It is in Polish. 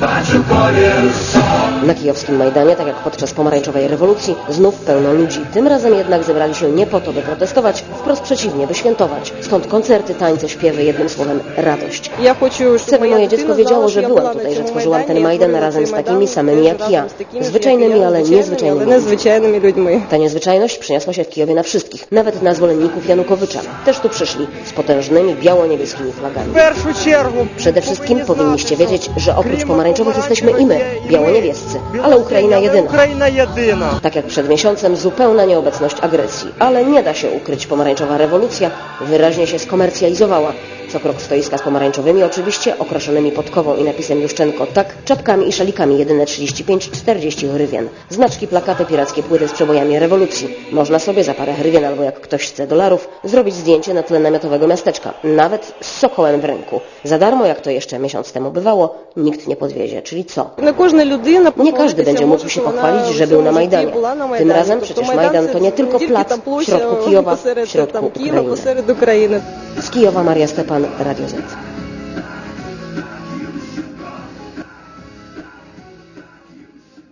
Na kijowskim Majdanie, tak jak podczas pomarańczowej rewolucji, znów pełno ludzi. Tym razem jednak zebrali się nie po to, by protestować, wprost przeciwnie, by świętować. Stąd koncerty, tańce, śpiewy, jednym słowem radość. Chcę, by moje dziecko wiedziało, że byłam tutaj, że tworzyłam ten Majdan razem z takimi samymi jak ja. Zwyczajnymi, ale niezwyczajnymi ludźmi. Ta niezwyczajność przyniosła się w Kijowie na wszystkich, nawet na zwolenników Janukowycza. Też tu przyszli z potężnymi biało-niebieskimi flagami. Przede wszystkim powinniście wiedzieć, że oprócz pomarańczowych jesteśmy i my, biało-niebiescy, ale Ukraina jedyna. Tak jak przed miesiącem, zupełna nieobecność agresji, ale nie da się ukryć, pomarańczowa rewolucja wyraźnie się skomercjalizowała. Co krok stoiska z pomarańczowymi, oczywiście okraszonymi podkową i napisem Juszczenko tak, czapkami i szalikami jedyne 35-40 hrywien. Znaczki, plakaty, pirackie płyty z przebojami rewolucji. Można sobie za parę hrywien albo jak ktoś chce dolarów zrobić zdjęcie na tle namiotowego miasteczka, nawet z sokołem w ręku. Za darmo, jak to jeszcze miesiąc temu bywało, nikt nie podwiezie. Czyli co? Nie każdy będzie mógł się pochwalić, że był na Majdanie. Tym razem przecież Majdan to nie tylko plac w środku Kijowa, w środku Ukrainy. Z Kijowa Maria Stepan, Radio Z.